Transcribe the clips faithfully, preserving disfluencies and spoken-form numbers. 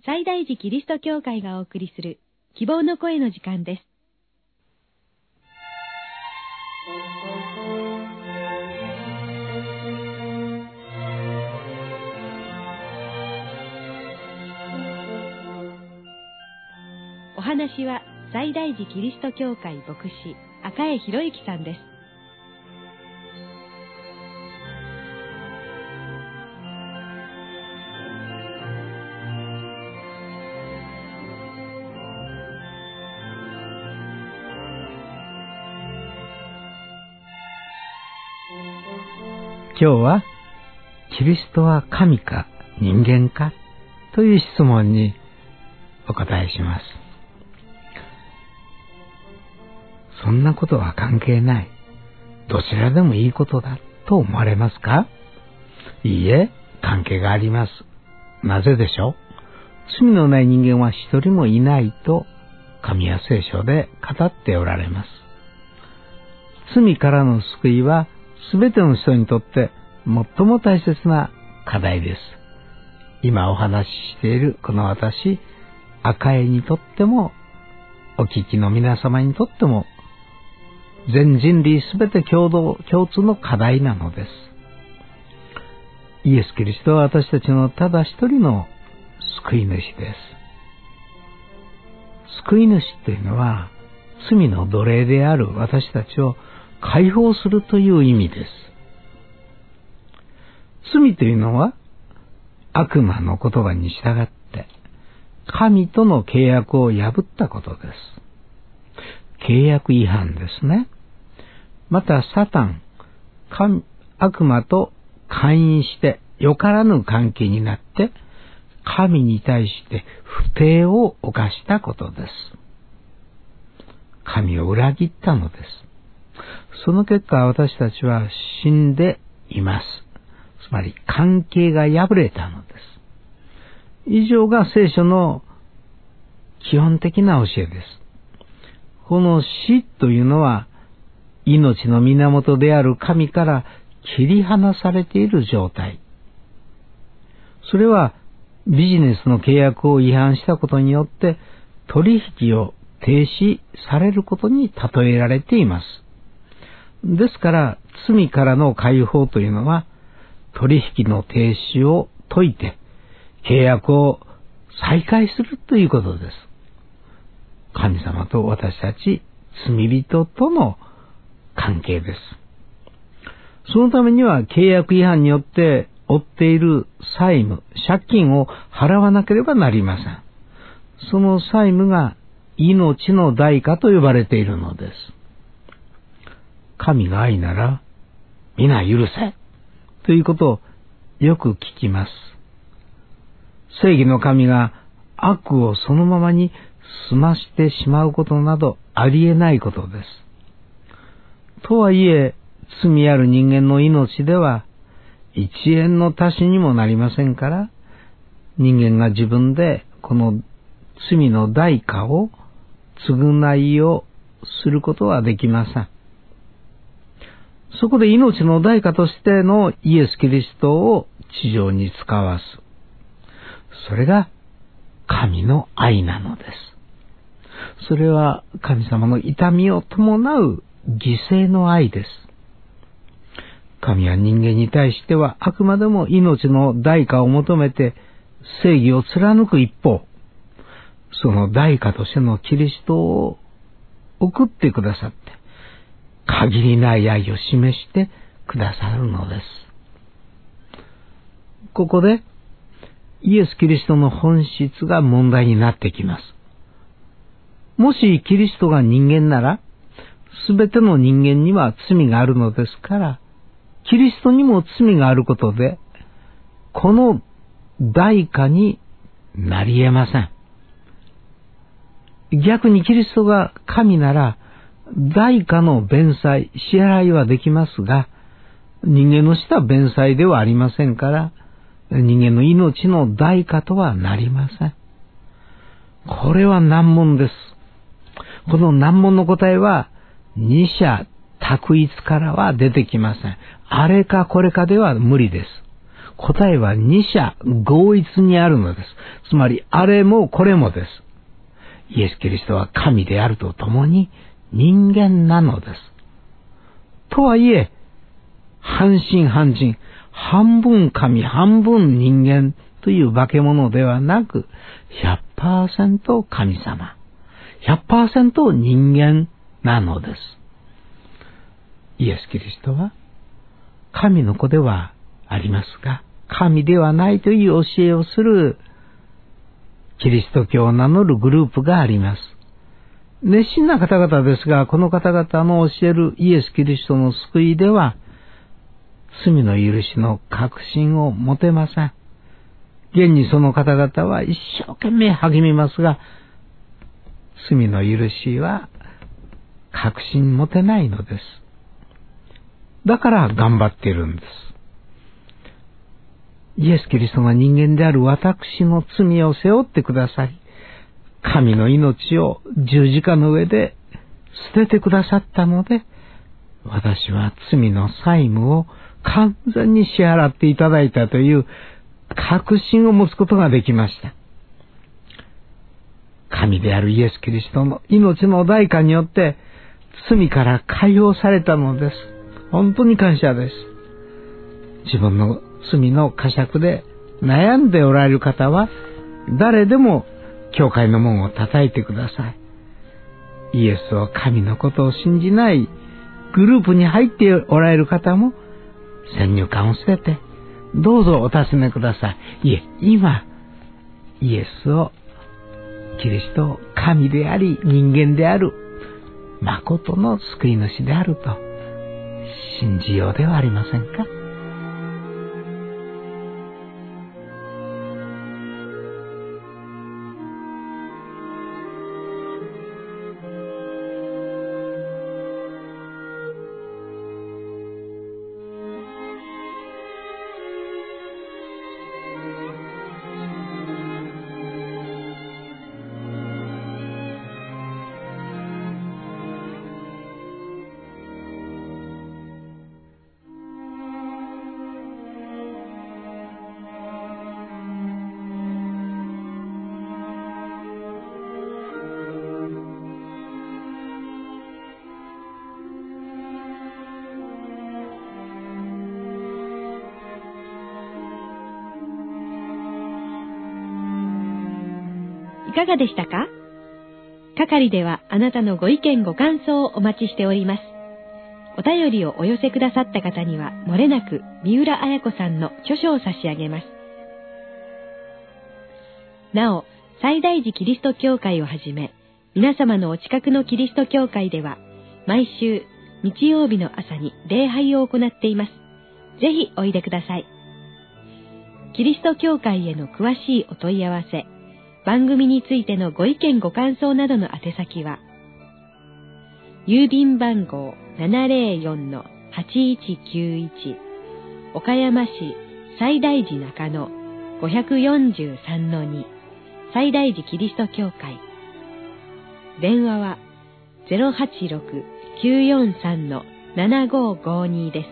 西大寺キリスト教会がお送りする希望の声の時間です。お話は西大寺キリスト教会牧師赤江博之さんです。 今日はキリストは神か人間かという質問にお答えします。そんなことは関係ない。どちらでもいいことだと思われますか？いいえ、関係があります。なぜでしょう？罪のない人間は一人もいないと神は聖書で語っておられます。罪からの救いはすべての人にとって最も大切な課題です。今お話ししているこの私、赤江にとっても、お聞きの皆様にとっても、全人類すべて共同、共通の課題なのです。イエス・キリストは私たちのただ一人の救い主です。救い主というのは、罪の奴隷である私たちを解放するという意味です。罪というのは悪魔の言葉に従って神との契約を破ったことです。契約違反ですね。またサタン、神、悪魔と姦淫してよからぬ関係になって神に対して不貞を犯したことです。神を裏切ったのです。その結果私たちは死んでいます。つまり関係が破れたのです。以上が聖書の基本的な教えです。この死というのは命の源である神から切り離されている状態。それはビジネスの契約を違反したことによって取引を停止されることに例えられています。ですから罪からの解放というのは取引の停止を解いて契約を再開するということです。神様と私たち罪人との関係です。そのためには契約違反によって負っている債務、借金を払わなければなりません。その債務が命の代価と呼ばれているのです。神が愛なら皆許せということをよく聞きます。正義の神が悪をそのままに済ましてしまうことなどありえないことです。とはいえ、罪ある人間の命では一円の足しにもなりませんから、人間が自分でこの罪の代価を償いをすることはできません。そこで命の代価としてのイエス・キリストを地上に使わす。それが神の愛なのです。それは神様の痛みを伴う犠牲の愛です。神は人間に対してはあくまでも命の代価を求めて正義を貫く一方、その代価としてのキリストを送ってくださって、限りない愛を示してくださるのです。ここでイエス・キリストの本質が問題になってきます。もしキリストが人間なら、すべての人間には罪があるのですから、キリストにも罪があることで、この代価になり得ません。逆にキリストが神なら、代価の弁済、支払いはできますが、人間のした弁済ではありませんから、人間の命の代価とはなりません。これは難問です。この難問の答えは、二者択一からは出てきません。あれかこれかでは無理です。 答えは二者合一にあるのです。つまり、あれもこれもです。イエス・キリストは神であるとともに人間なのです。とはいえ、半信半人、半分神半分人間という化け物ではなく、ひゃくパーセント 神様、ひゃくパーセント 人間なのです。イエス・キリストは神の子ではありますが、神ではないという教えをするキリスト教を名乗るグループがあります。熱心な方々ですが、この方々の教えるイエス・キリストの救いでは、罪の許しの確信を持てません。現にその方々は一生懸命励みますが、罪の許しは確信持てないのです。だから頑張っているんです。イエス・キリストが人間である私の罪を背負ってくださり、神の命を十字架の上で捨ててくださったので、私は罪の債務を完全に支払っていただいたという確信を持つことができました。神であるイエス・キリストの命の代価によって罪から解放されたのです。本当に感謝です。自分の罪の呵責で悩んでおられる方は、誰でも教会の門を叩いてください。イエスを神のことを信じないグループに入っておられる方も、先入観を捨てて、どうぞお尋ねください。いえ、今、イエスを、キリストを神であり人間である、誠の救い主であると信じようではありませんか。 いかがでしたか？係ではあなたのご意見ご感想をお待ちしております。お便りをお寄せくださった方には、もれなく三浦綾子さんの著書を差し上げます。なお、西大寺キリスト教会をはじめ、皆様のお近くのキリスト教会では、毎週日曜日の朝に礼拝を行っています。ぜひおいでください。キリスト教会への詳しいお問い合わせ、番組についてのご意見ご感想などの宛先は、郵便番号 ななぜろよんのはちいちきゅういち 岡山市西大寺中野 ごよんさんのに 西大寺キリスト教会。電話は ゼロはちろく きゅうよんさんのななごごに です。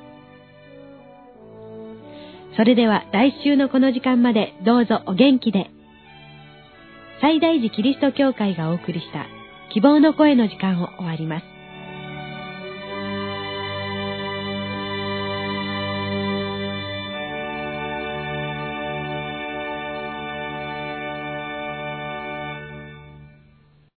それでは来週のこの時間までどうぞお元気で。西大寺キリスト教会がお送りした希望の声の時間を終わります。